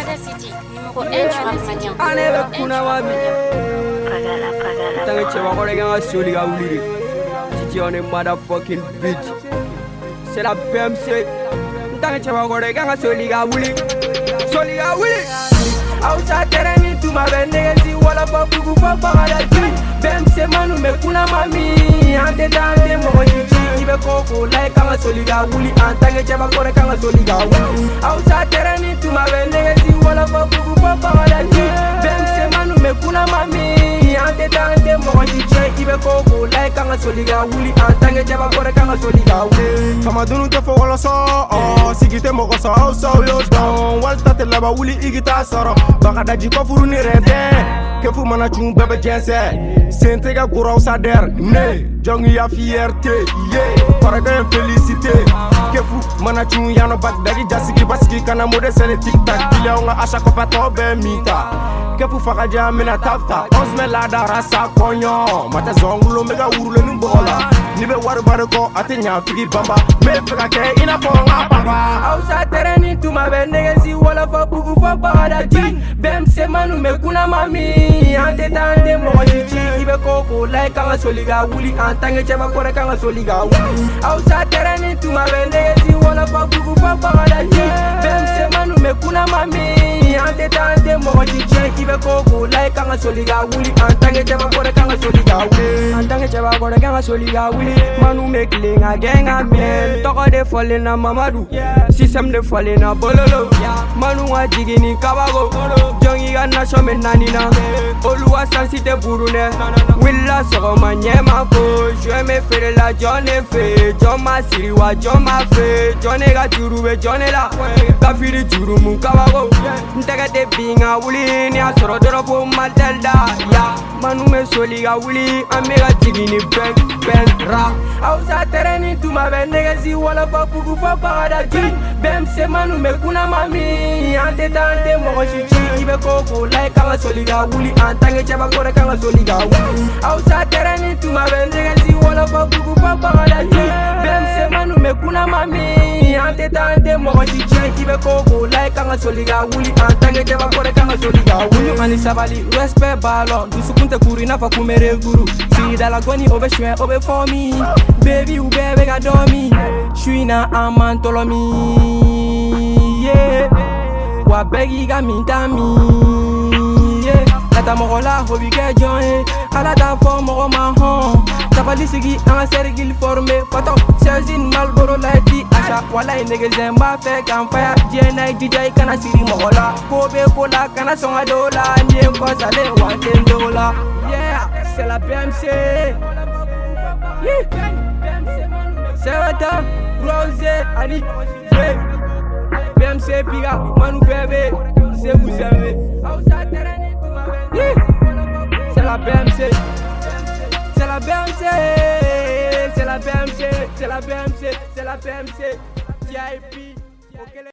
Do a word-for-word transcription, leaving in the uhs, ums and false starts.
City, numéro un du rap mania. Anebe kuna wabi. Tange cheba kore ganga soli ga wuli. Titi on a motherfucking bitch. C'est la B M C. Tange cheba kore ganga soli ga wuli. Soli ga wuli. Ausa tereni tu ma benegezi wala babugu papa ala ti. B M C manu me kuna mami. Ante dante mo chichi ibe koko like kanga soli ga wuli. Tange cheba kore ganga soli ga wuli. Ausa tereni tu ma benegezi wala babugu papa ala ti. B M C manu me kuna mami. Ante dante mo chichi ibe koko like kanga soli ga wuli. Tange cheba kore ganga soli ga wuli. Kama dunu te fo wala so. Oh, sigite mo ko so so yo don. Walta te laba wuli igita soro. Baka daji ko furu ni rede. Kefu mana chung bebe jense. Sente ga gura sa der. Ne, jongi ya fierté. Yeah, paraga en félicité. Kefu mana chung ya no bak daji jasiki baski kana mode sele tic tac. Bila nga asha ko pato be mita. Kefu faka jamina tafta. Ons me la da rasa konyo. Mata zongulo mega urule numbola. Nibe waru barko atenya figi bamba. Me fika ke ina ponga papa. Ausa tereni tu ma benegezi wala fa bugu fa bada ji. B M C manu me kuna mami. Ante tante mo chichi ibe koko like kanga soli ga wuli. Antange cheba kore kanga soli ga wuli. Ausa tereni tu ma benegezi wala fa bugu fa bada ji. B M C manu me kuna mami. Ante tante mo chichi ibe koko like kanga soli ga wuli. Antange cheba kore kanga soli ga wuli. Antange cheba kore kanga soli ga wuli. Manu me klinga genga men. Toko de fole na mamadu. System de fole na bololo. Manu wa jigini kabago. Jongi ga na shome nanina. Oluwa sansite burune. Willa soro manyema ko. Je me fere la jone fe. Joma siri wa joma fe. Jone ga jurube jone la. Kafiri jurumu kabago. Ntega te binga wuli. Ni asoro doropo maltelda. Ya manu me soli ga wuli. Amega jigini bang bang ra. Ausa tereni tu ma benegezi wala fa bugu fa bada ji. B M C manu me kuna mami. Ante tante mo chichi ibe koko like kanga soli ga wuli. Antange cheba kore kanga soli ga wuli. Ausa tereni tu ma benegezi wala fa bugu fa bada ji. B M C manu me kuna mami. Ante tante mo chichi ibe koko like kanga soli ga wuli. Antange cheba kore kanga soli ga wuli. Mani sabali respect ballon. Du sukunte kuri na fa kumere guru. Si dala goni obe shwe obe for me. Baby ou bébé ga dormi. J'suis na amantolomi. Yeah. Wa begi ga mintami. Yeah. Tata morola hobi ke join. Ala ta fo moro ma hon. Tapali sigi an sergil formé. Fato sezin malboro lati. Asha wala nege zemba fe kan faya. Jena D J kana siri morola. Kobe kola kana songa dola. Niem ko sale wanten dola. Yeah, c'est la B M C. Yeah. Serata, Rose, Ali, B M C, Piga, Manu Bébé, c'est vous savez. C'est la B M C. C'est la B M C. C'est la B M C. C'est la B M C. C'est la B M C. T I P.